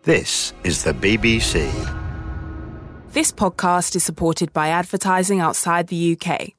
This is the BBC. This podcast is supported by advertising outside the UK.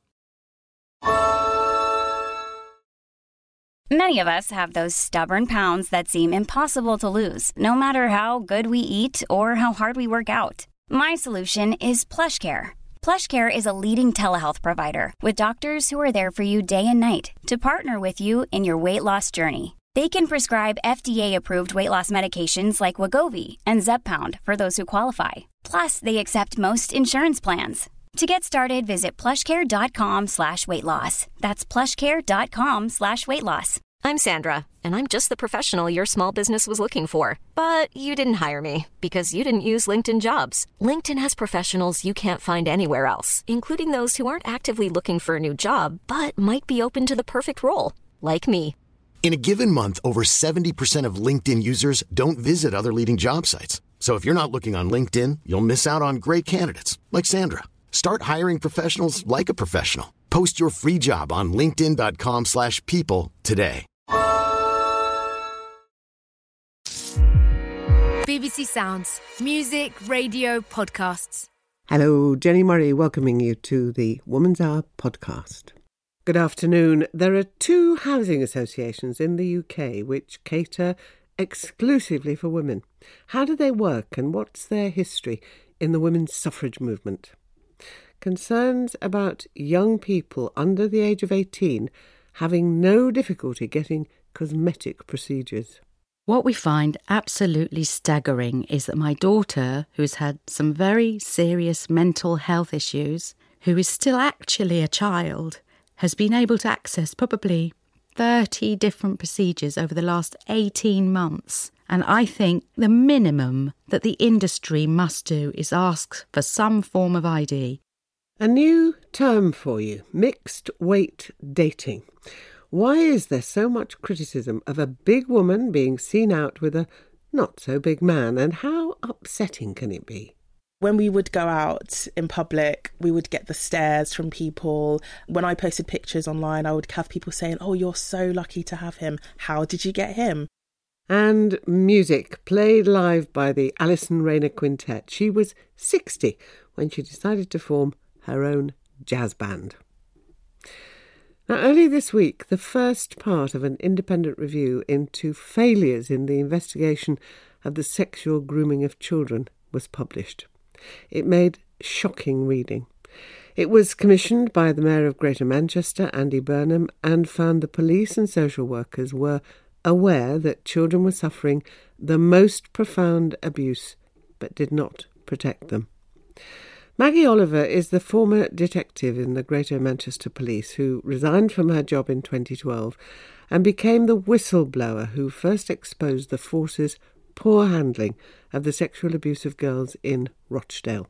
Many of us have those stubborn pounds that seem impossible to lose, no matter how good we eat or how hard we work out. My solution is PlushCare. PlushCare is a leading telehealth provider with doctors who are there for you day and night to partner with you in your weight loss journey. They can prescribe FDA-approved weight loss medications like Wegovy and Zepbound for those who qualify. Plus, they accept most insurance plans. To get started, visit plushcare.com/weightloss. That's plushcare.com/weightloss. I'm Sandra, and I'm just the professional your small business was looking for. But you didn't hire me because you didn't use LinkedIn Jobs. LinkedIn has professionals you can't find anywhere else, including those who aren't actively looking for a new job, but might be open to the perfect role, like me. In a given month, over 70% of LinkedIn users don't visit other leading job sites. So if you're not looking on LinkedIn, you'll miss out on great candidates like Sandra. Start hiring professionals like a professional. Post your free job on linkedin.com/people today. BBC Sounds. Music, radio, podcasts. Hello, Jenny Murray welcoming you to the Woman's Hour podcast. Good afternoon. There are 2 housing associations in the UK which cater exclusively for women. How do they work and what's their history in the women's suffrage movement? Concerns about young people under the age of 18 having no difficulty getting cosmetic procedures. What we find absolutely staggering is that my daughter, who's had some very serious mental health issues, who is still actually a child, has been able to access probably 30 different procedures over the last 18 months. And I think the minimum that the industry must do is ask for some form of ID. A new term for you, mixed weight dating. Why is there so much criticism of a big woman being seen out with a not so big man, and how upsetting can it be? When we would go out in public, we would get the stares from people. When I posted pictures online, I would have people saying, "Oh, you're so lucky to have him. How did you get him?" And music played live by the Alison Rayner Quintet. She was 60 when she decided to form her own jazz band. Now, early this week, the first part of an independent review into failures in the investigation of the sexual grooming of children was published. It made shocking reading. It was commissioned by the Mayor of Greater Manchester, Andy Burnham, and found the police and social workers were aware that children were suffering the most profound abuse, but did not protect them. Maggie Oliver is the former detective in the Greater Manchester Police who resigned from her job in 2012 and became the whistleblower who first exposed the force's poor handling of the sexual abuse of girls in Rochdale.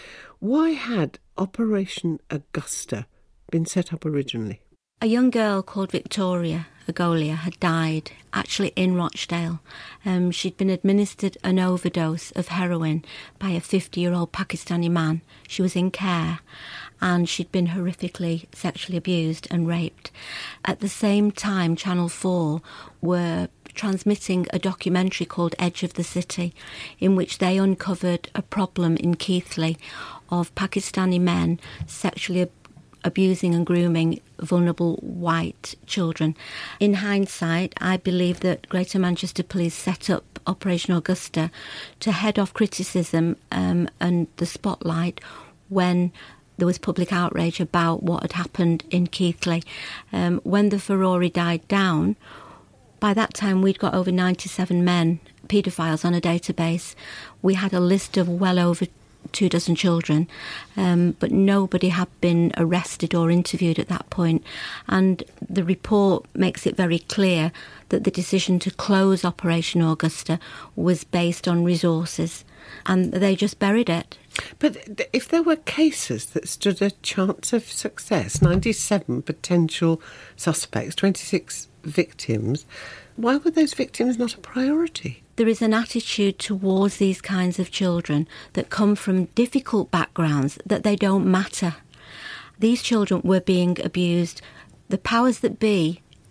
Why had Operation Augusta been set up originally? A young girl called Victoria Agolia had died, actually in Rochdale. She'd been administered an overdose of heroin by a 50-year-old Pakistani man. She was in care and she'd been horrifically sexually abused and raped. At the same time, Channel 4 were transmitting a documentary called Edge of the City, in which they uncovered a problem in Keighley of Pakistani men sexually abusing and grooming vulnerable white children. In hindsight, I believe that Greater Manchester Police set up Operation Augusta to head off criticism and the spotlight when there was public outrage about what had happened in Keighley. When the furore died down, by that time we'd got over 97 men, paedophiles, on a database. We had a list of well over 24 children, but nobody had been arrested or interviewed at that point. And the report makes it very clear that the decision to close Operation Augusta was based on resources, and they just buried it. But if there were cases that stood a chance of success, 97 potential suspects, 26 victims, why were those victims not a priority? There is an attitude towards these kinds of children that come from difficult backgrounds that they don't matter. These children were being abused. The powers that be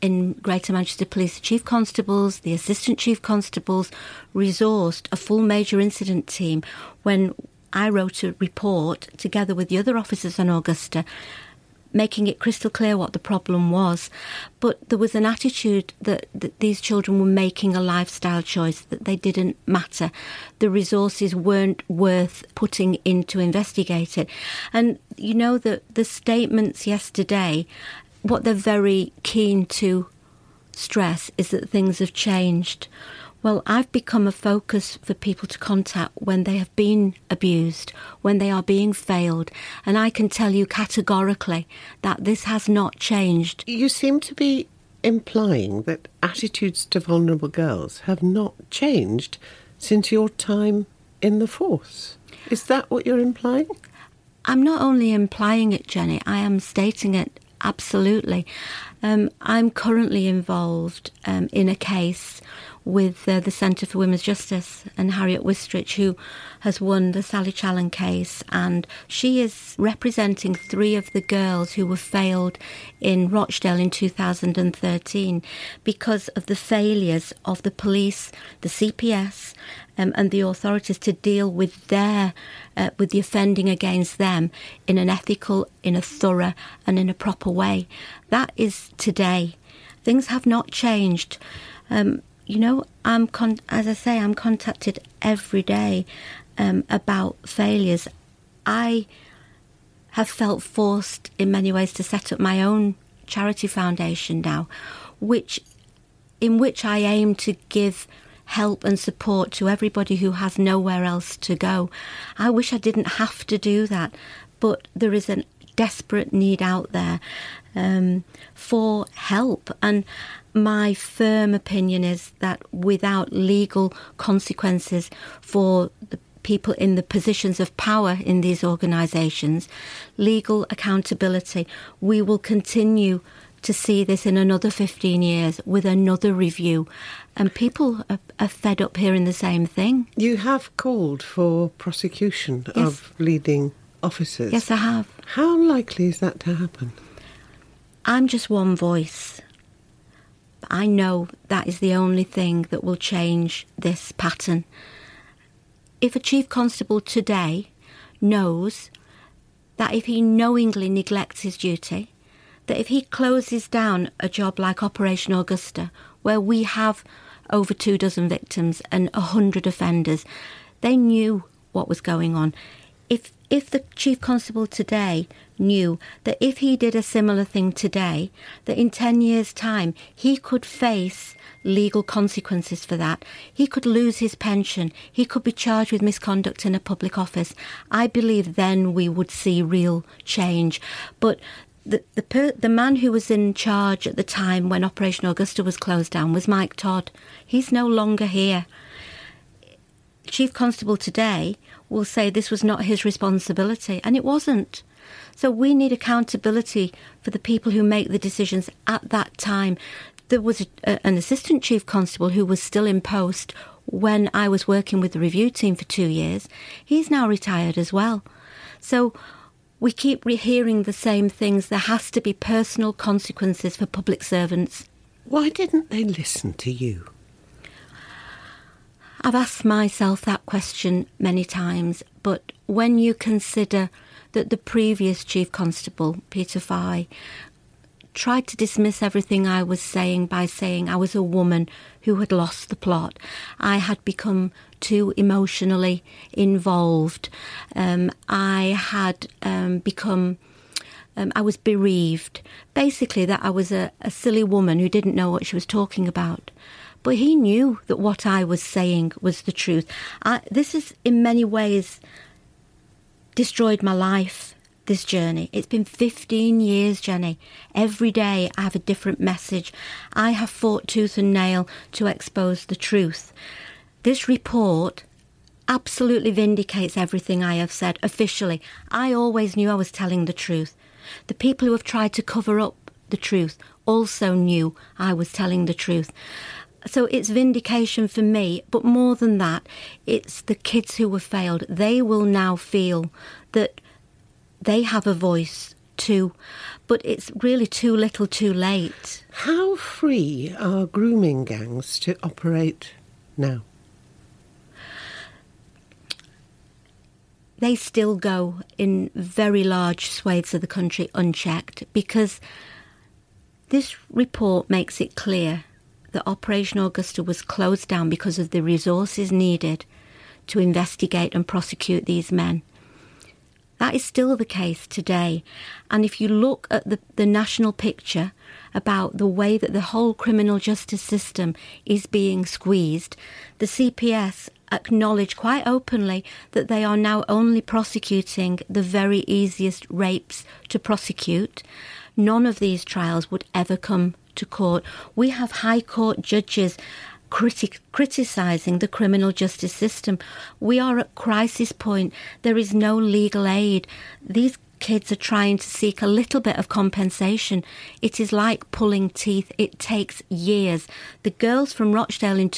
in Greater Manchester Police, the Chief Constables, the Assistant Chief Constables, resourced a full major incident team when I wrote a report together with the other officers on Augusta, making it crystal clear what the problem was. But there was an attitude that these children were making a lifestyle choice, that they didn't matter. The resources weren't worth putting in to investigate it. And, you know, the statements yesterday, what they're very keen to stress is that things have changed. Well, I've become a focus for people to contact when they have been abused, when they are being failed. And I can tell you categorically that this has not changed. You seem to be implying that attitudes to vulnerable girls have not changed since your time in the force. Is that what you're implying? I'm not only implying it, Jenny, I am stating it absolutely. I'm currently involved in a case with the Centre for Women's Justice and Harriet Wistrich, who has won the Sally Challen case, and she is representing 3 of the girls who were failed in Rochdale in 2013 because of the failures of the police, the CPS and the authorities to deal with the offending against them in an ethical, in a thorough and in a proper way. That is today. Things have not changed. You know, I'm contacted every day about failures. I have felt forced in many ways to set up my own charity foundation now, in which I aim to give help and support to everybody who has nowhere else to go. I wish I didn't have to do that, but there is a desperate need out there for help. And my firm opinion is that without legal consequences for the people in the positions of power in these organisations, legal accountability, we will continue to see this in another 15 years with another review. And people are fed up hearing the same thing. You have called for prosecution of leading officers. Yes, I have. How likely is that to happen? I'm just one voice. I know that is the only thing that will change this pattern. If a chief constable today knows that if he knowingly neglects his duty, that if he closes down a job like Operation Augusta, where we have over 24 victims and 100 offenders, they knew what was going on. If the chief constable today knew that if he did a similar thing today, that in 10 years' time he could face legal consequences for that, he could lose his pension, he could be charged with misconduct in a public office, I believe then we would see real change. But the man who was in charge at the time when Operation Augusta was closed down was Mike Todd. He's no longer here. Chief Constable today will say this was not his responsibility, and it wasn't. So we need accountability for the people who make the decisions at that time. There was an assistant chief constable who was still in post when I was working with the review team for 2 years. He's now retired as well. So we keep hearing the same things. There has to be personal consequences for public servants. Why didn't they listen to you? I've asked myself that question many times, but when you consider that the previous Chief Constable, Peter Fye, tried to dismiss everything I was saying by saying I was a woman who had lost the plot. I had become too emotionally involved. I had I was bereaved. Basically that I was a silly woman who didn't know what she was talking about. But he knew that what I was saying was the truth. This has, in many ways, destroyed my life, this journey. It's been 15 years, Jenny. Every day I have a different message. I have fought tooth and nail to expose the truth. This report absolutely vindicates everything I have said officially. I always knew I was telling the truth. The people who have tried to cover up the truth also knew I was telling the truth. So it's vindication for me, but more than that, it's the kids who were failed. They will now feel that they have a voice 2, but it's really too little too late. How free are grooming gangs to operate now? They still go in very large swathes of the country unchecked, because this report makes it clear that Operation Augusta was closed down because of the resources needed to investigate and prosecute these men. That is still the case today. And if you look at the national picture about the way that the whole criminal justice system is being squeezed, the CPS acknowledge quite openly that they are now only prosecuting the very easiest rapes to prosecute. None of these trials would ever come to court. We have High Court judges criticising the criminal justice system. We are at crisis point. There is no legal aid. These kids are trying to seek a little bit of compensation. It is like pulling teeth. It takes years. The girls from Rochdale in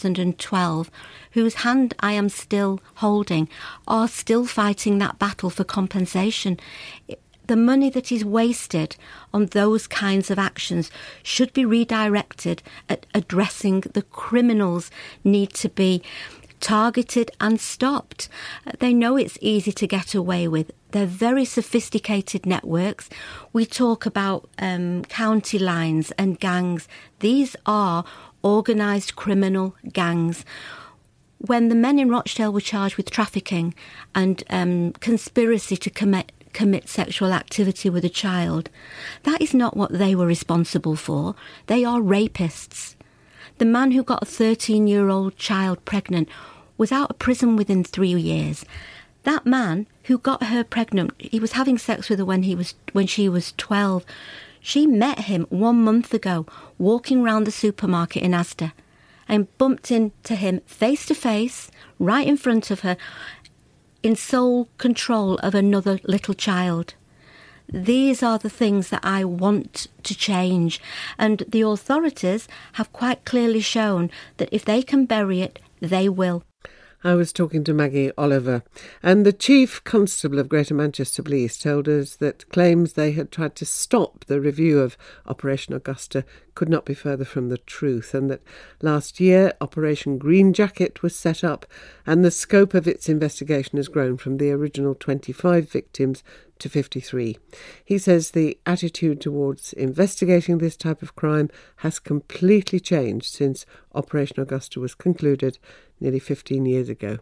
2012, whose hand I am still holding, are still fighting that battle for compensation. The money that is wasted on those kinds of actions should be redirected at addressing the criminals need to be targeted and stopped. They know it's easy to get away with. They're very sophisticated networks. We talk about county lines and gangs. These are organised criminal gangs. When the men in Rochdale were charged with trafficking and conspiracy to commit sexual activity with a child, that is not what they were responsible for. They are rapists. The man who got a 13-year-old child pregnant was out of prison within 3 years. That man who got her pregnant, he was having sex with her when she was 12. She met him 1 month ago walking around the supermarket in Asda and bumped into him face to face, right in front of her, in sole control of another little child. These are the things that I want to change, and the authorities have quite clearly shown that if they can bury it, they will. I was talking to Maggie Oliver, and the Chief Constable of Greater Manchester Police told us that claims they had tried to stop the review of Operation Augusta could not be further from the truth, and that last year Operation Green Jacket was set up, and the scope of its investigation has grown from the original 25 victims to 53. He says the attitude towards investigating this type of crime has completely changed since Operation Augusta was concluded nearly 15 years ago.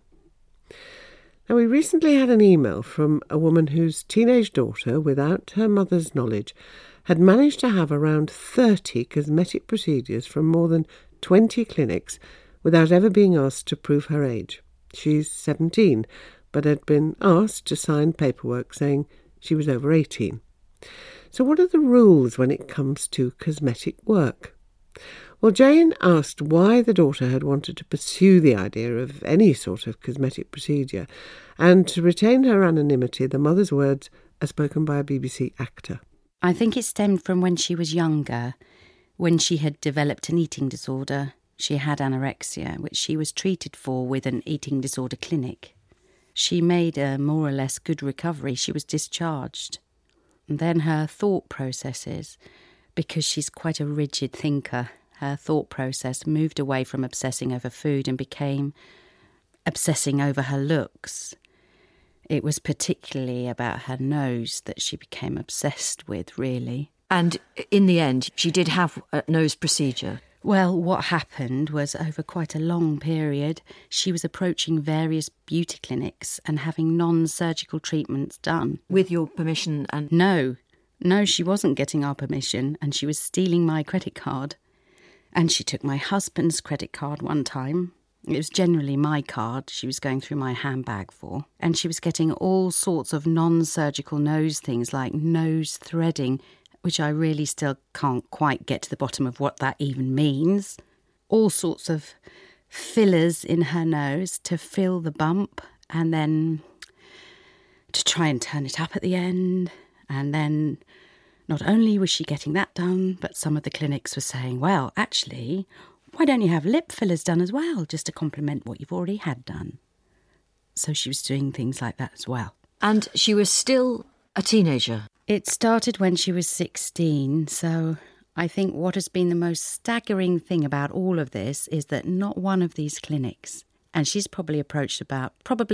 Now, we recently had an email from a woman whose teenage daughter, without her mother's knowledge, had managed to have around 30 cosmetic procedures from more than 20 clinics without ever being asked to prove her age. She's 17, but had been asked to sign paperwork saying she was over 18. So what are the rules when it comes to cosmetic work? Well, Jane asked why the daughter had wanted to pursue the idea of any sort of cosmetic procedure, and to retain her anonymity, the mother's words are spoken by a BBC actor. I think it stemmed from when she was younger, when she had developed an eating disorder. She had anorexia, which she was treated for with an eating disorder clinic. She made a more or less good recovery. She was discharged. And then her thought processes, because she's quite a rigid thinker, her thought process moved away from obsessing over food and became obsessing over her looks. It was particularly about her nose that she became obsessed with, really. And in the end, she did have a nose procedure. Well, what happened was over quite a long period, she was approaching various beauty clinics and having non-surgical treatments done. With your permission and... No, she wasn't getting our permission, and she was stealing my credit card. And she took my husband's credit card one time. It was generally my card she was going through my handbag for. And she was getting all sorts of non-surgical nose things like nose threading, which I really still can't quite get to the bottom of what that even means. All sorts of fillers in her nose to fill the bump, and then to try and turn it up at the end. And then not only was she getting that done, but some of the clinics were saying, well, actually, why don't you have lip fillers done as well, just to complement what you've already had done? So she was doing things like that as well. And she was still a teenager? It started when she was 16, so I think what has been the most staggering thing about all of this is that not one of these clinics, and she's probably approached about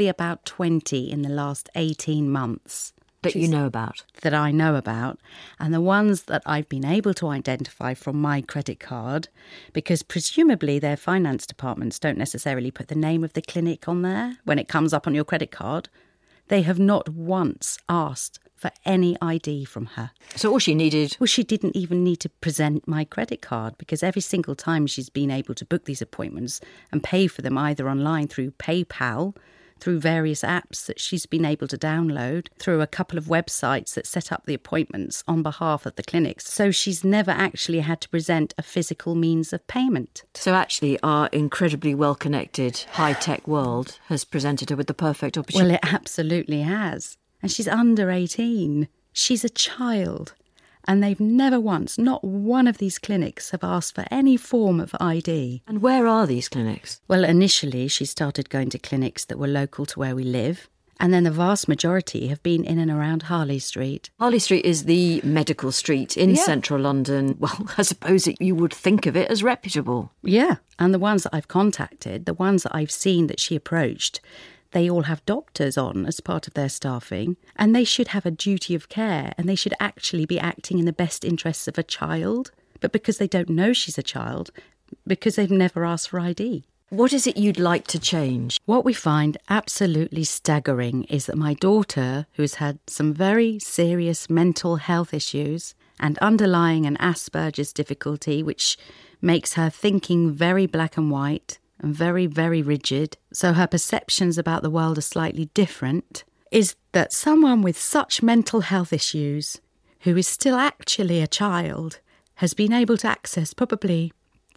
20 in the last 18 months. That you know about? That I know about. And the ones that I've been able to identify from my credit card, because presumably their finance departments don't necessarily put the name of the clinic on there when it comes up on your credit card, they have not once asked for any ID from her. So all she needed... Well, she didn't even need to present my credit card, because every single time she's been able to book these appointments and pay for them either online through PayPal, through various apps that she's been able to download, through a couple of websites that set up the appointments on behalf of the clinics. So she's never actually had to present a physical means of payment. So actually our incredibly well-connected high-tech world has presented her with the perfect opportunity. Well, it absolutely has. And she's under 18. She's a child. And they've never once, not one of these clinics, have asked for any form of ID. And where are these clinics? Well, initially she started going to clinics that were local to where we live. And then the vast majority have been in and around Harley Street. Harley Street is the medical street in central London. Well, I suppose you would think of it as reputable. Yeah. And the ones that I've contacted, the ones that I've seen that she approached, they all have doctors on as part of their staffing, and they should have a duty of care, and they should actually be acting in the best interests of a child. But because they don't know she's a child, because they've never asked for ID. What is it you'd like to change? What we find absolutely staggering is that my daughter, who's had some very serious mental health issues and underlying an Asperger's difficulty, which makes her thinking very black and white, and very, very rigid, so her perceptions about the world are slightly different, is that someone with such mental health issues, who is still actually a child, has been able to access probably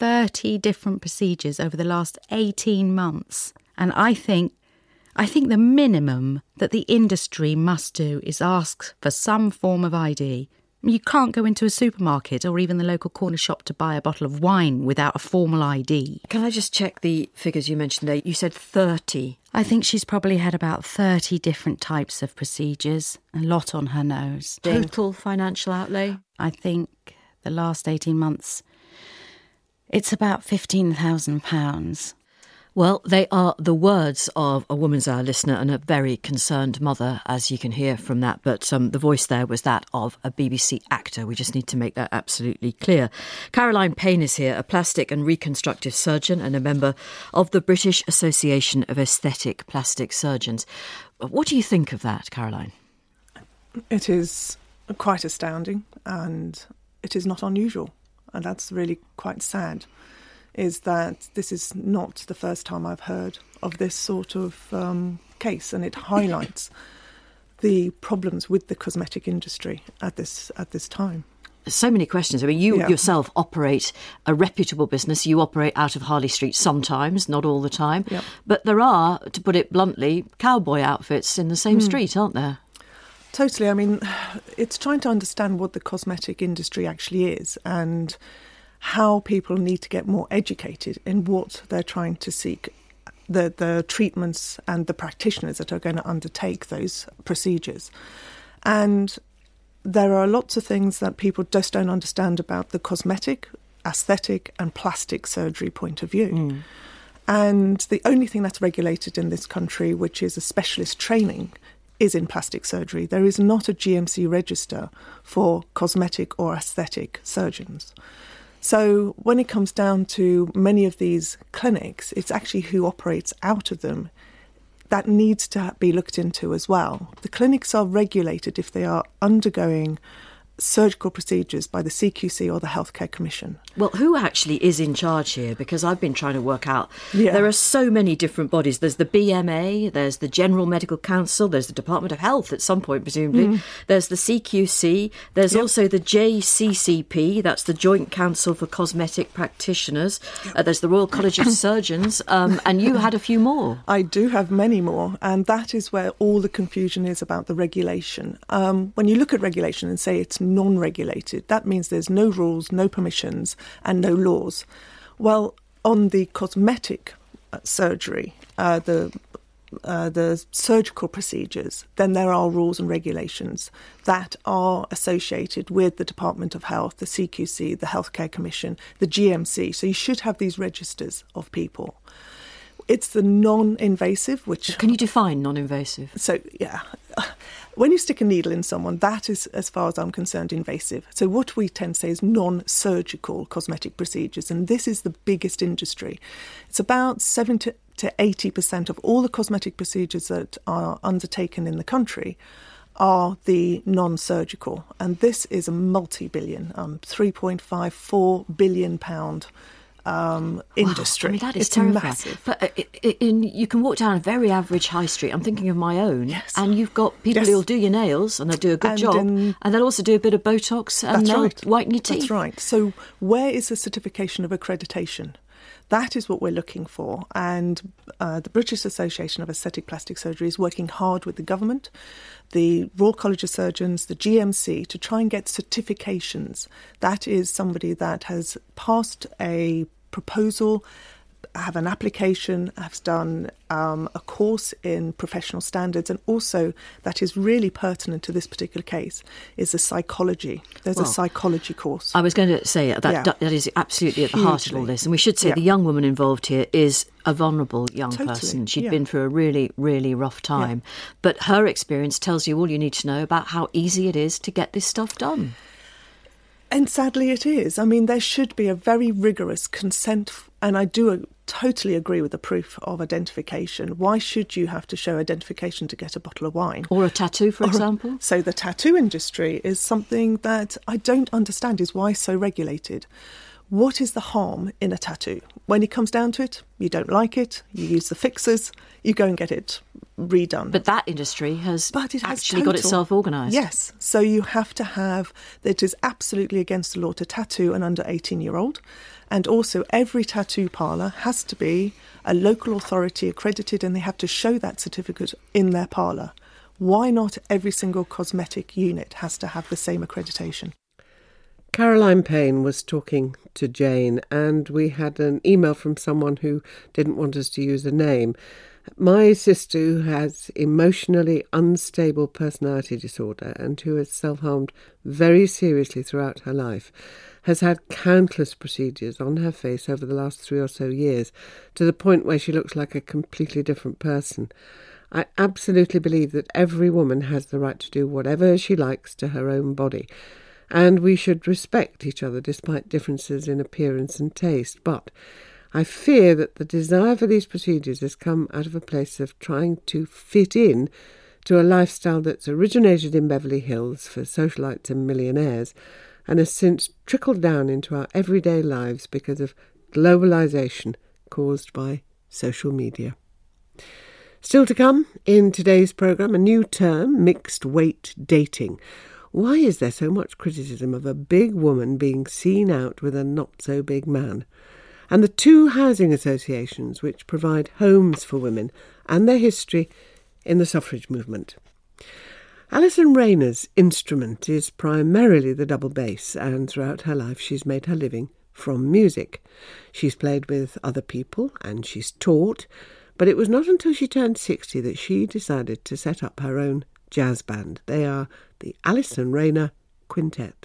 30 different procedures over the last 18 months. And I think the minimum that the industry must do is ask for some form of ID. You can't go into a supermarket or even the local corner shop to buy a bottle of wine without a formal ID. Can I just check the figures you mentioned there? You said 30. I think she's probably had about 30 different types of procedures, a lot on her nose. Total financial outlay? I think the last 18 months, it's about £15,000. Well, they are the words of a Woman's Hour listener and a very concerned mother, as you can hear from that. But the voice there was that of a BBC actor. We just need to make that absolutely clear. Caroline Payne is here, a plastic and reconstructive surgeon and a member of the British Association of Aesthetic Plastic Surgeons. What do you think of that, Caroline? It is quite astounding, and it is not unusual. And that's really quite sad, is that this is not the first time I've heard of this sort of case, and it highlights the problems with the cosmetic industry at this time. So many questions. I mean, you yourself operate a reputable business. You operate out of Harley Street sometimes, not all the time. Yep. But there are, to put it bluntly, cowboy outfits in the same street, aren't there? Totally. I mean, it's trying to understand what the cosmetic industry actually is and how people need to get more educated in what they're trying to seek, the treatments and the practitioners that are going to undertake those procedures. And there are lots of things that people just don't understand about the cosmetic, aesthetic and plastic surgery point of view. And the only thing that's regulated in this country, which is a specialist training, is in plastic surgery. There is not a GMC register for cosmetic or aesthetic surgeons. So when it comes down to many of these clinics, it's actually who operates out of them that needs to be looked into as well. The clinics are regulated if they are undergoing surgical procedures by the CQC or the Healthcare Commission. Well, who actually is in charge here? Because I've been trying to work out. There are so many different bodies. There's the BMA, there's the General Medical Council, there's the Department of Health at some point, presumably. There's the CQC, there's also the JCCP, that's the Joint Council for Cosmetic Practitioners. There's the Royal College of Surgeons, and you had a few more. I do have many more, and that is where all the confusion is about the regulation. When you look at regulation and say it's non-regulated, that means there's no rules, no permissions and no laws. Well, on the cosmetic surgery, the the surgical procedures, then there are rules and regulations that are associated with the Department of Health, the CQC, the Healthcare Commission, the GMC. So you should have these registers of people. It's the non-invasive, which... Can you define non-invasive? So, yeah. When you stick a needle in someone, that is, as far as I'm concerned, invasive. So what we tend to say is non-surgical cosmetic procedures, and this is the biggest industry. It's about 70 to 80% of all the cosmetic procedures that are undertaken in the country are the non-surgical, and this is a multi-billion, £3.54 billion industry. I mean, that is it's terrifying. Massive. But you can walk down a very average high street. I'm thinking of my own, yes. and you've got people who'll do your nails and they'll do a good job, and they'll also do a bit of Botox and they'll whiten your teeth. That's right. So where is the certification of accreditation? That is what we're looking for, and the British Association of Aesthetic Plastic Surgery is working hard with the government, the Royal College of Surgeons, the GMC, to try and get certifications. That is somebody that has passed a proposal, have an application, has done a course in professional standards, and also that is really pertinent to this particular case is the psychology. There's a psychology course. I was going to say that is absolutely at the heart of all this, and we should say the young woman involved here is a vulnerable young person. She'd been through a really, really rough time, but her experience tells you all you need to know about how easy it is to get this stuff done. And sadly it is. I mean, there should be a very rigorous consent, and I do totally agree with the proof of identification. Why should you have to show identification to get a bottle of wine? Or a tattoo, for example? So the tattoo industry is something that I don't understand is why so regulated. What is the harm in a tattoo? When it comes down to it, you don't like it, you use the fixers, you go and get it redone. But that industry has actually got itself organised. Yes. So you have to have, it is absolutely against the law to tattoo an under 18-year-old. And also every tattoo parlour has to be a local authority accredited, and they have to show that certificate in their parlour. Why not every single cosmetic unit has to have the same accreditation? Caroline Payne was talking to Jane, and we had an email from someone who didn't want us to use a name. My sister, who has emotionally unstable personality disorder and who has self-harmed very seriously throughout her life, has had countless procedures on her face over the last 3 or so years, to the point where she looks like a completely different person. I absolutely believe that every woman has the right to do whatever she likes to her own body, and we should respect each other despite differences in appearance and taste. But I fear that the desire for these procedures has come out of a place of trying to fit in to a lifestyle that's originated in Beverly Hills for socialites and millionaires, and has since trickled down into our everyday lives because of globalisation caused by social media. Still to come in today's programme, a new term, mixed weight dating. Why is there so much criticism of a big woman being seen out with a not-so-big man? And the 2 housing associations which provide homes for women and their history in the suffrage movement. Alison Rayner's instrument is primarily the double bass, and throughout her life she's made her living from music. She's played with other people and she's taught, but it was not until she turned 60 that she decided to set up her own jazz band. They are the Alison Rayner Quintet.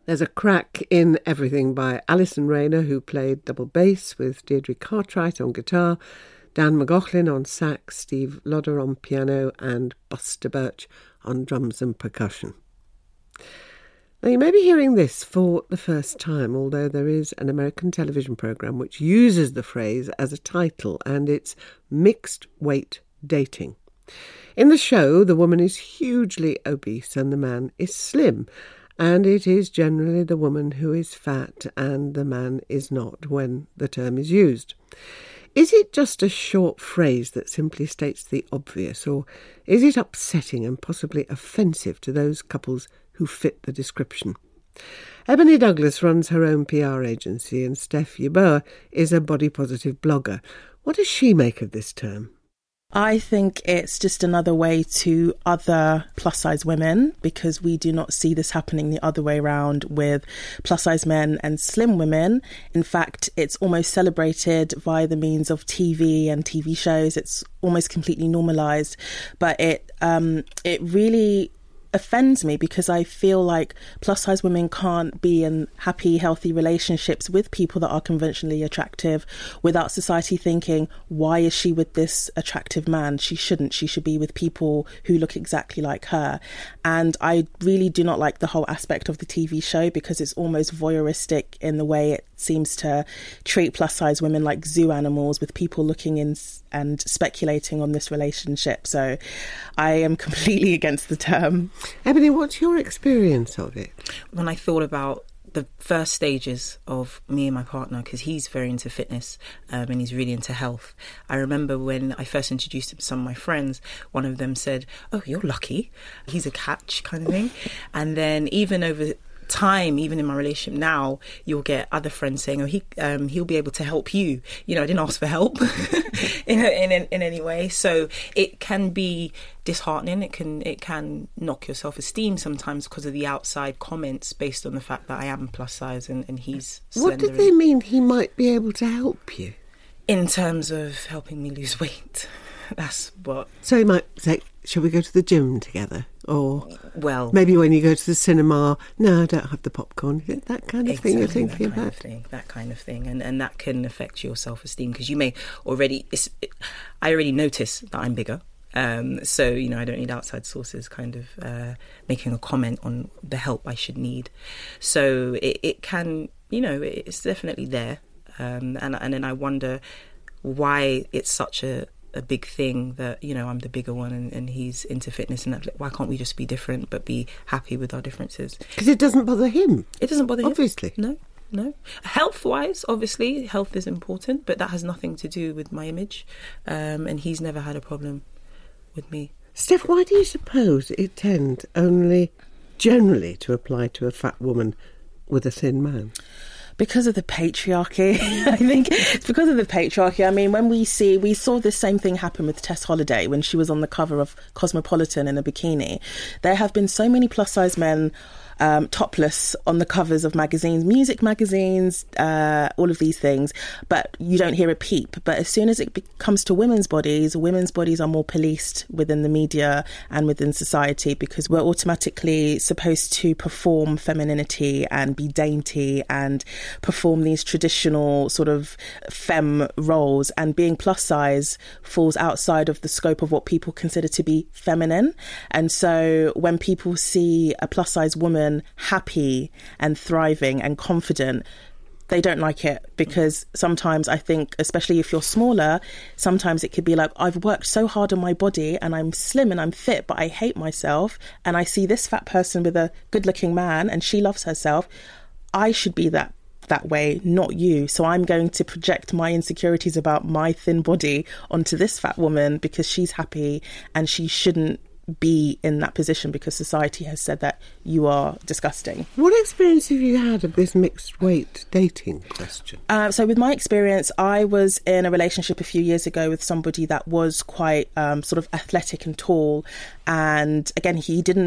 There's a crack in everything by Alison Rayner, who played double bass with Deirdre Cartwright on guitar, Dan McGaughlin on sax, Steve Lodder on piano and Buster Birch on drums and percussion. Now, you may be hearing this for the first time, although there is an American television programme which uses the phrase as a title, and it's Mixed Weight Dating. In the show, the woman is hugely obese and the man is slim, and it is generally the woman who is fat and the man is not when the term is used. Is it just a short phrase that simply states the obvious, or is it upsetting and possibly offensive to those couples who fit the description? Ebony Douglas runs her own PR agency and Steph Yeboah is a body-positive blogger. What does she make of this term? I think it's just another way to other plus-size women, because we do not see this happening the other way around with plus-size men and slim women. In fact, it's almost celebrated via the means of TV and TV shows. It's almost completely normalised, but it really offends me, because I feel like plus-size women can't be in happy, healthy relationships with people that are conventionally attractive without society thinking, why is she with this attractive man? She shouldn't. She should be with people who look exactly like her. And I really do not like the whole aspect of the TV show, because it's almost voyeuristic in the way it seems to treat plus-size women like zoo animals, with people looking in and speculating on this relationship. So I am completely against the term. Ebony, what's your experience of it? When I thought about the first stages of me and my partner, because he's very into fitness and he's really into health. I remember when I first introduced him to some of my friends, one of them said, "Oh, you're lucky. He's a catch," kind of thing. And then even over time, even in my relationship now, you'll get other friends saying, "Oh, he'll be able to help you." You know, I didn't ask for help in any way. So it can be disheartening. It can knock your self-esteem sometimes because of the outside comments based on the fact that I am plus size and he's slender. What did they mean he might be able to help you? In terms of helping me lose weight. That's what... So he might say, shall we go to the gym together? Or well, maybe when you go to the cinema, no, I don't have the popcorn. Is it that kind of thing you're thinking about? That kind of thing. And that can affect your self-esteem, because you may already... I already notice that I'm bigger. So, you know, I don't need outside sources kind of making a comment on the help I should need. So it can, you know, it's definitely there. And then I wonder why it's such a big thing that, you know, I'm the bigger one and he's into fitness, and why can't we just be different but be happy with our differences? Because it doesn't bother him. It doesn't bother him. Obviously. No. Health-wise, obviously, health is important, but that has nothing to do with my image. And he's never had a problem with me. Steph, why do you suppose it tends only generally to apply to a fat woman with a thin man? Because of the patriarchy. I think it's because of the patriarchy. I mean, when we saw this same thing happen with Tess Holliday when she was on the cover of Cosmopolitan in a bikini. There have been so many plus-size men topless on the covers of magazines, music magazines, all of these things, but you don't hear a peep. But as soon as it comes to women's bodies are more policed within the media and within society, because we're automatically supposed to perform femininity and be dainty and perform these traditional sort of femme roles, and being plus size falls outside of the scope of what people consider to be feminine. And so when people see a plus size woman happy and thriving and confident, they don't like it, because sometimes I think, especially if you're smaller, sometimes it could be like, I've worked so hard on my body and I'm slim and I'm fit, but I hate myself, and I see this fat person with a good looking man and she loves herself. I should be that way, not you. So I'm going to project my insecurities about my thin body onto this fat woman because she's happy, and she shouldn't be in that position because society has said that you are disgusting. What experience have you had of this mixed weight dating question? So with my experience, I was in a relationship a few years ago with somebody that was quite sort of athletic and tall, and again, he didn't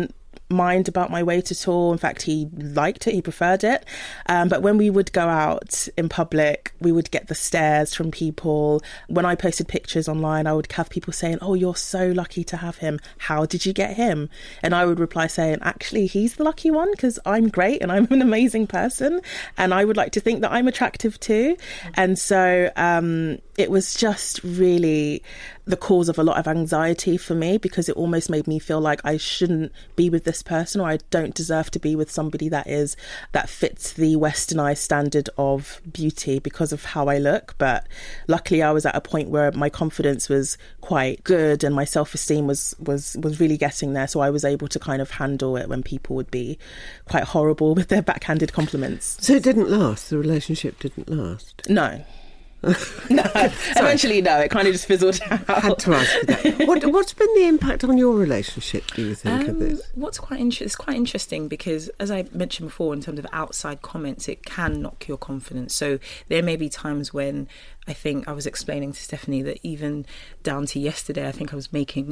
mind about my weight at all. In fact, he liked it, he preferred it. But when we would go out in public, we would get the stares from people. When I posted pictures online, I would have people saying, "Oh, you're so lucky to have him. How did you get him?" And I would reply saying, "Actually, he's the lucky one because I'm great and I'm an amazing person. And I would like to think that I'm attractive too." And so it was just really the cause of a lot of anxiety for me, because it almost made me feel like I shouldn't be with this person, or I don't deserve to be with somebody that fits the westernized standard of beauty because of how I look. But luckily I was at a point where my confidence was quite good and my self-esteem was really getting there, so I was able to kind of handle it when people would be quite horrible with their backhanded compliments. So it didn't last? The relationship didn't last? No. No, eventually no, it kind of just fizzled out. I had to ask you that. What's been the impact on your relationship, do you think, of this? It's quite interesting because, as I mentioned before, in terms of outside comments, it can knock your confidence. So there may be times when I think I was explaining to Stephanie that even down to yesterday, I think I was making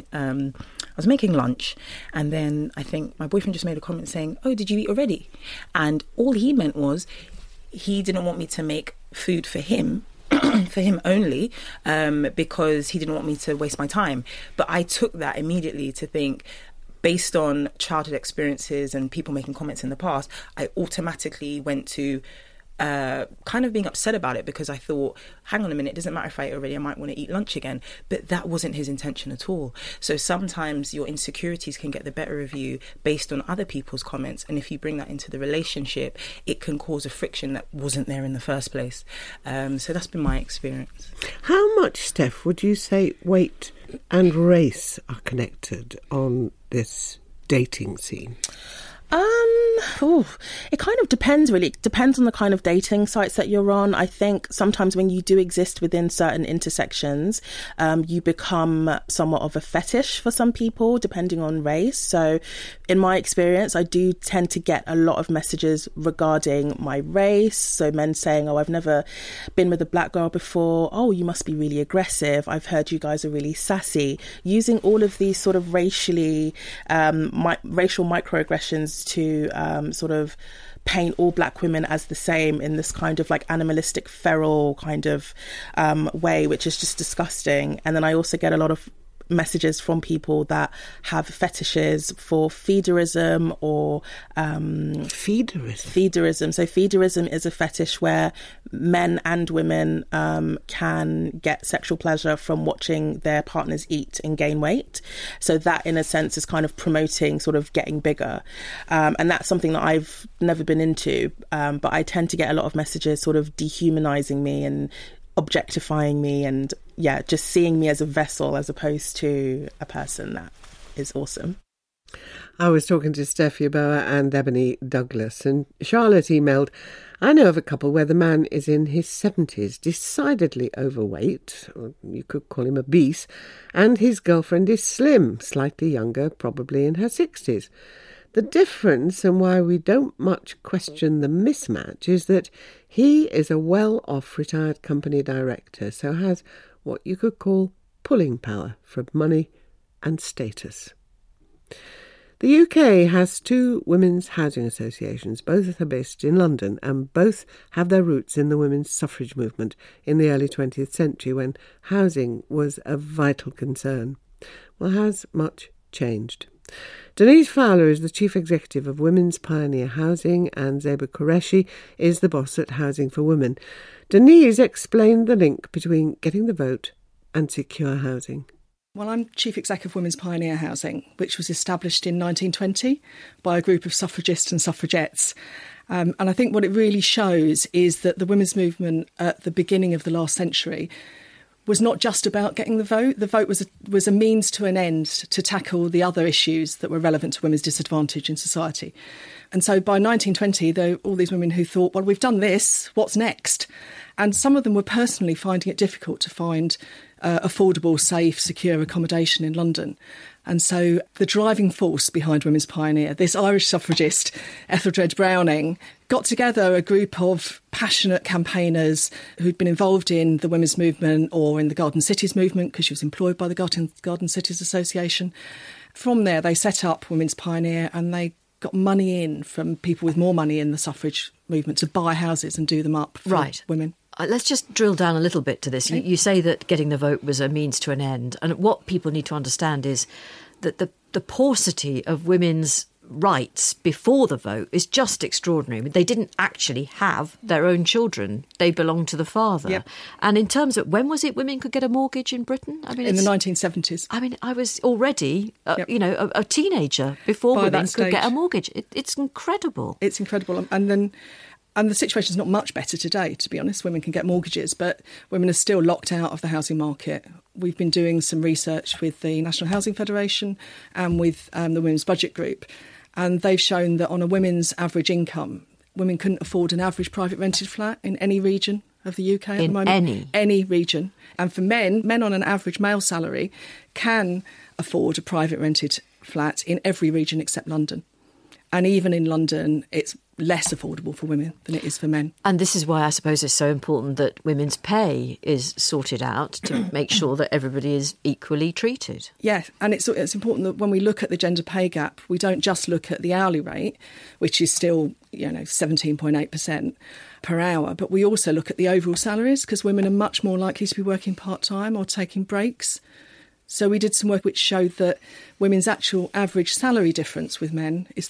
lunch, and then I think my boyfriend just made a comment saying, "Oh, did you eat already?" And all he meant was he didn't want me to make food for him. For him only, because he didn't want me to waste my time. But I took that immediately to think, based on childhood experiences and people making comments in the past, I automatically went to kind of being upset about it, because I thought, hang on a minute, it doesn't matter if I ate already, I might want to eat lunch again. But that wasn't his intention at all. So sometimes your insecurities can get the better of you based on other people's comments, and if you bring that into the relationship, it can cause a friction that wasn't there in the first place. So that's been my experience. How much, Steph, would you say weight and race are connected on this dating scene? It kind of depends, really. It depends on the kind of dating sites that you're on. I think sometimes when you do exist within certain intersections, you become somewhat of a fetish for some people, depending on race. So in my experience, I do tend to get a lot of messages regarding my race. So men saying, "Oh, I've never been with a black girl before. Oh, you must be really aggressive. I've heard you guys are really sassy." Using all of these sort of racial microaggressions to sort of paint all black women as the same in this kind of like animalistic, feral kind of way, which is just disgusting. And then I also get a lot of messages from people that have fetishes for feederism or feederism. So feederism is a fetish where men and women can get sexual pleasure from watching their partners eat and gain weight. So that in a sense is kind of promoting sort of getting bigger, and that's something that I've never been into, but I tend to get a lot of messages sort of dehumanizing me and objectifying me, and just seeing me as a vessel as opposed to a person. That is awesome. I was talking to Steph Yeboah and Ebony Douglas, and Charlotte emailed, "I know of a couple where the man is in his 70s, decidedly overweight, or you could call him obese, and his girlfriend is slim, slightly younger, probably in her 60s. The difference, and why we don't much question the mismatch, is that he is a well-off retired company director, so has what you could call pulling power from money and status." The UK has 2 women's housing associations. Both are based in London, and both have their roots in the women's suffrage movement in the early 20th century, when housing was a vital concern. Well, has much changed? Denise Fowler is the Chief Executive of Women's Pioneer Housing, and Zeba Qureshi is the boss at Housing for Women. Denise explained the link between getting the vote and secure housing. Well, I'm Chief Executive of Women's Pioneer Housing, which was established in 1920 by a group of suffragists and suffragettes. And I think what it really shows is that the women's movement at the beginning of the last century was not just about getting the vote. The vote was a means to an end to tackle the other issues that were relevant to women's disadvantage in society. And so by 1920, there were all these women who thought, well, we've done this, what's next? And some of them were personally finding it difficult to find affordable, safe, secure accommodation in London. And so the driving force behind Women's Pioneer, this Irish suffragist, Ethelred Browning, got together a group of passionate campaigners who'd been involved in the women's movement or in the Garden Cities movement, because she was employed by the Garden Cities Association. From there, they set up Women's Pioneer, and they got money in from people with more money in the suffrage movement to buy houses and do them up for women. Let's just drill down a little bit to this. You say that getting the vote was a means to an end. And what people need to understand is that the paucity of women's rights before the vote is just extraordinary. I mean, they didn't actually have their own children. They belonged to the father. Yep. And in terms of, when was it women could get a mortgage in Britain? I mean, in the 1970s. I mean, I was already, a teenager before women could get a mortgage. It's incredible. It's incredible. And the situation's not much better today, to be honest. Women can get mortgages, but women are still locked out of the housing market. We've been doing some research with the National Housing Federation and with the Women's Budget Group, and they've shown that on a women's average income, women couldn't afford an average private rented flat in any region of the UK at the moment. Any region. And for men on an average male salary can afford a private rented flat in every region except London. And even in London, it's less affordable for women than it is for men. And this is why I suppose it's so important that women's pay is sorted out to make sure that everybody is equally treated. Yeah, and it's important that when we look at the gender pay gap, we don't just look at the hourly rate, which is still 17.8% per hour, but we also look at the overall salaries, because women are much more likely to be working part-time or taking breaks. So we did some work which showed that women's actual average salary difference with men is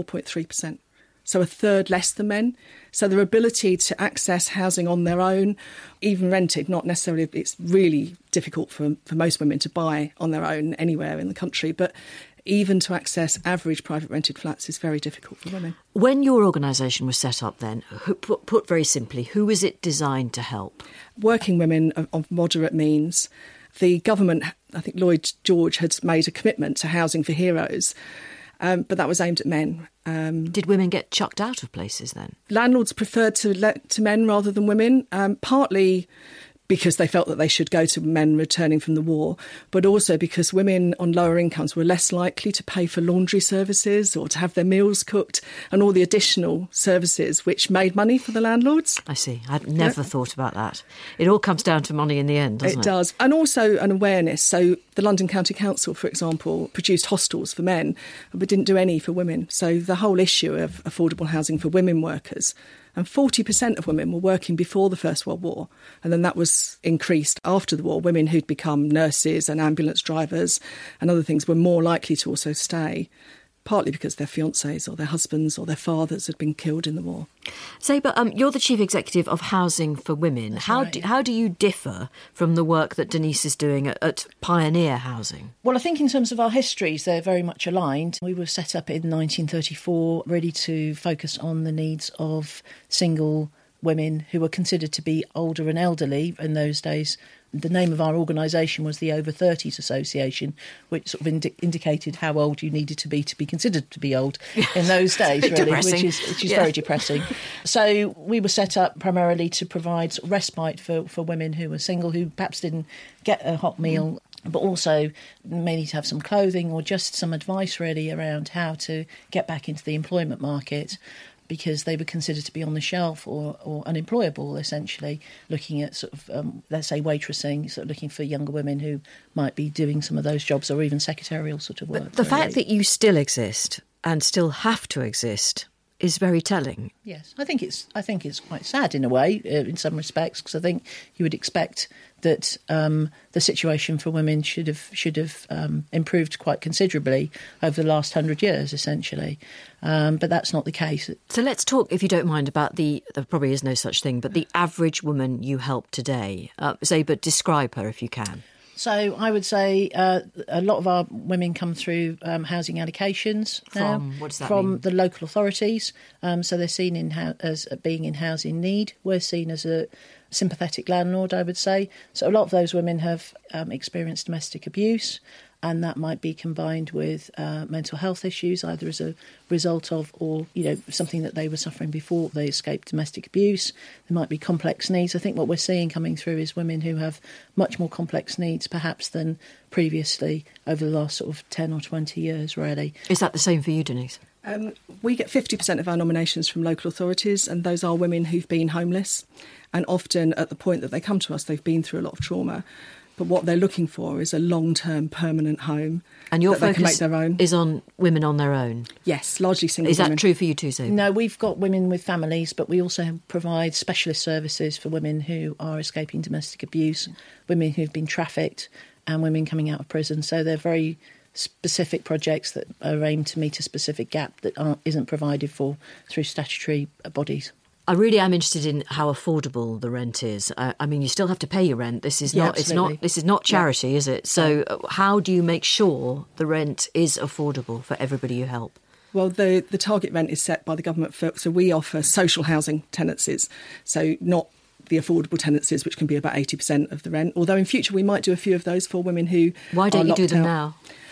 34.3%. So a third less than men. So their ability to access housing on their own, even rented, not necessarily, it's really difficult for most women to buy on their own anywhere in the country, but even to access average private rented flats is very difficult for women. When your organisation was set up then, put very simply, who was it designed to help? Working women of moderate means. The government, I think Lloyd George, had made a commitment to Housing for Heroes, but that was aimed at men. Did women get chucked out of places then? Landlords preferred to let to men rather than women, partly because they felt that they should go to men returning from the war, but also because women on lower incomes were less likely to pay for laundry services or to have their meals cooked and all the additional services which made money for the landlords. I see. I'd never thought about that. It all comes down to money in the end, doesn't it? It does. And also an awareness. So the London County Council, for example, produced hostels for men but didn't do any for women. So the whole issue of affordable housing for women workers, and 40% of women were working before the First World War. And then that was increased after the war. Women who'd become nurses and ambulance drivers and other things were more likely to also stay, partly because their fiancés or their husbands or their fathers had been killed in the war. Zeba, you're the Chief Executive of Housing for Women. How do you differ from the work that Denise is doing at Pioneer Housing? Well, I think in terms of our histories, they're very much aligned. We were set up in 1934 really to focus on the needs of single women who were considered to be older and elderly in those days. The name of our organisation was the Over 30s Association, which sort of indicated how old you needed to be considered to be old in those days, really, which is very depressing. So we were set up primarily to provide sort of respite for women who were single, who perhaps didn't get a hot meal, but also may need to have some clothing or just some advice really around how to get back into the employment market, because they were considered to be on the shelf or unemployable, essentially, looking at sort of, let's say, waitressing, sort of looking for younger women who might be doing some of those jobs or even secretarial sort of work. But the fact that you still exist and still have to exist is very telling. Yes, I think it's quite sad in a way, in some respects, because I think you would expect that the situation for women should have improved quite considerably over the last 100 years, essentially. But that's not the case. So let's talk, if you don't mind, about there probably is no such thing, but the average woman you help today. But describe her if you can. So I would say a lot of our women come through housing allocations now. What does that from mean? The local authorities. So they're seen as being in housing need. We're seen as a sympathetic landlord, I would say. So a lot of those women have experienced domestic abuse, and that might be combined with mental health issues, either as a result of or, something that they were suffering before they escaped domestic abuse. There might be complex needs. I think what we're seeing coming through is women who have much more complex needs perhaps than previously over the last sort of 10 or 20 years, really. Is that the same for you, Denise? We get 50% of our nominations from local authorities, and those are women who've been homeless. And often at the point that they come to us, they've been through a lot of trauma. but what they're looking for is a long-term permanent home. And your that they can make focus their own. is on women on their own? Yes, largely single women. Is women. that true for you too, Zoe? No, we've got women with families, but we also provide specialist services for women who are escaping domestic abuse, women who've been trafficked, and women coming out of prison. So they're very specific projects that are aimed to meet a specific gap that isn't provided for through statutory bodies. I really am interested in how affordable the rent is. I mean, you still have to pay your rent. This is not. Absolutely. This is not charity, is it? So, how do you make sure the rent is affordable for everybody you help? Well, the target rent is set by the government. So we offer social housing tenancies. So not the affordable tenancies, which can be about 80% of the rent. Although in future we might do a few of those for women who. Why don't you do them now?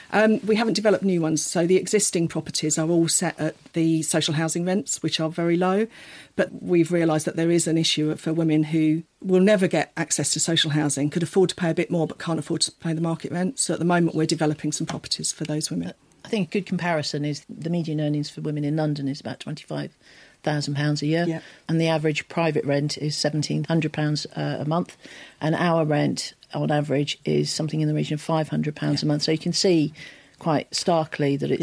We haven't developed new ones, so the existing properties are all set at the social housing rents, which are very low. But we've realised that there is an issue for women who will never get access to social housing, could afford to pay a bit more but can't afford to pay the market rent. So at the moment we're developing some properties for those women. I think a good comparison is the median earnings for women in London is about £25,000 a year, and the average private rent is £1,700 a month, and our rent on average is something in the region of £500 a month. So you can see quite starkly that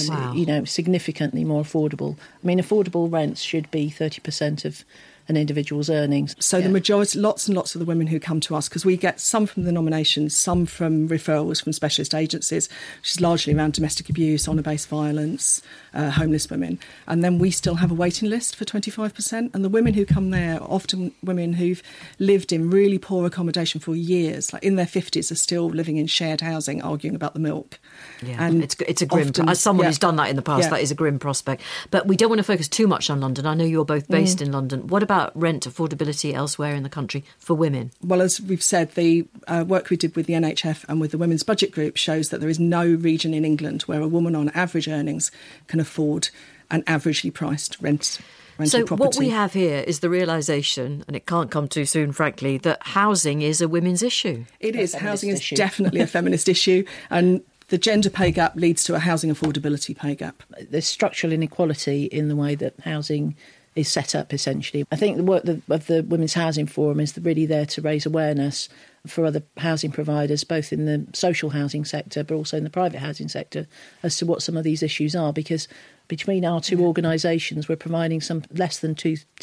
it's significantly more affordable. I mean, affordable rents should be 30% of an individual's earnings. So the majority, lots and lots of the women who come to us, because we get some from the nominations, some from referrals from specialist agencies, which is largely around domestic abuse, honour-based violence, homeless women. And then we still have a waiting list for 25%. And the women who come there are often women who've lived in really poor accommodation for years, like in their 50s, are still living in shared housing, arguing about the milk. Yeah, and it's a grim. As someone who's done that in the past, that is a grim prospect. But we don't want to focus too much on London. I know you're both based in London. What about rent affordability elsewhere in the country for women? Well, as we've said, the work we did with the NHF and with the Women's Budget Group shows that there is no region in England where a woman on average earnings can afford an averagely priced rental property. What we have here is the realisation, and it can't come too soon, frankly, that housing is a women's issue. It is. Housing is definitely a feminist issue, and the gender pay gap leads to a housing affordability pay gap. There's structural inequality in the way that housing is set up, essentially. I think the work of the Women's Housing Forum is really there to raise awareness for other housing providers, both in the social housing sector but also in the private housing sector, as to what some of these issues are, because between our two organisations we're providing some less than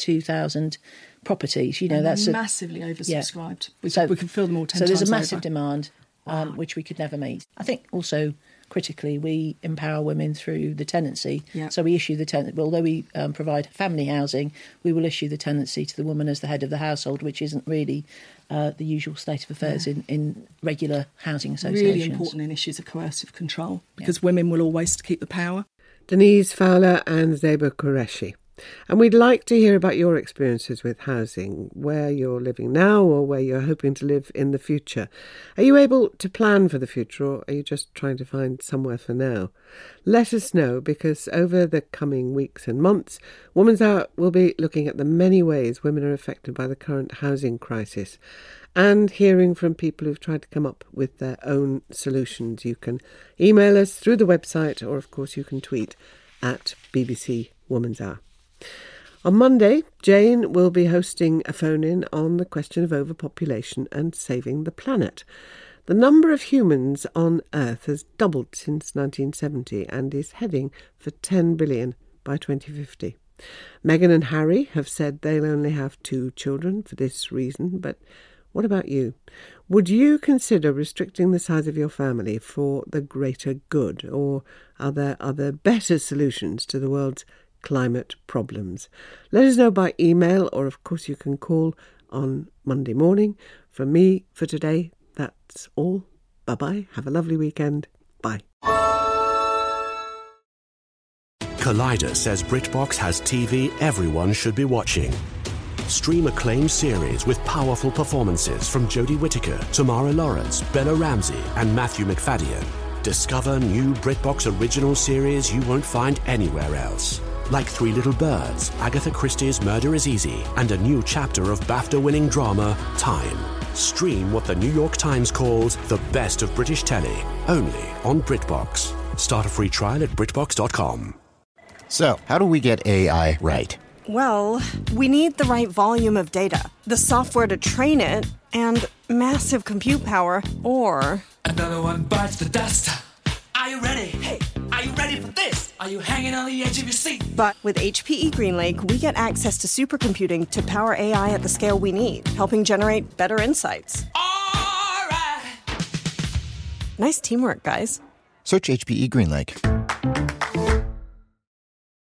2,000 properties. You know, that's massively oversubscribed. Yeah. We can fill them all 10 times. So there's a massive demand, which we could never meet. I think also critically, we empower women through the tenancy. Yeah. So we issue the tenancy. Although we provide family housing, we will issue the tenancy to the woman as the head of the household, which isn't really the usual state of affairs in regular housing associations. Really important in issues of coercive control, because women will always keep the power. Denise Fowler and Zeba Qureshi. And we'd like to hear about your experiences with housing, where you're living now or where you're hoping to live in the future. Are you able to plan for the future, or are you just trying to find somewhere for now? Let us know, because over the coming weeks and months, Woman's Hour will be looking at the many ways women are affected by the current housing crisis and hearing from people who've tried to come up with their own solutions. You can email us through the website, or of course you can tweet at BBC Woman's Hour. On Monday, Jane will be hosting a phone-in on the question of overpopulation and saving the planet. The number of humans on Earth has doubled since 1970 and is heading for 10 billion by 2050. Meghan and Harry have said they'll only have 2 children for this reason, but what about you? Would you consider restricting the size of your family for the greater good, or are there other better solutions to the world's climate problems? Let us know by email, or of course you can call on Monday morning. From me for today, that's all. Bye-bye. Have a lovely weekend. Bye. Collider says BritBox has TV everyone should be watching. Stream acclaimed series with powerful performances from Jodie Whittaker, Tamara Lawrence, Bella Ramsey and Matthew McFadden. Discover new BritBox original series you won't find anywhere else. Like Three Little Birds, Agatha Christie's Murder is Easy, and a new chapter of BAFTA-winning drama, Time. Stream what the New York Times calls the best of British telly, only on BritBox. Start a free trial at BritBox.com. So, how do we get AI right? Well, we need the right volume of data, the software to train it, and massive compute power, or another one bites the dust. Are you ready? Hey, are you ready for this? Are you hanging on the edge of your seat? But with HPE GreenLake, we get access to supercomputing to power AI at the scale we need, helping generate better insights. All right. Nice teamwork, guys. Search HPE GreenLake.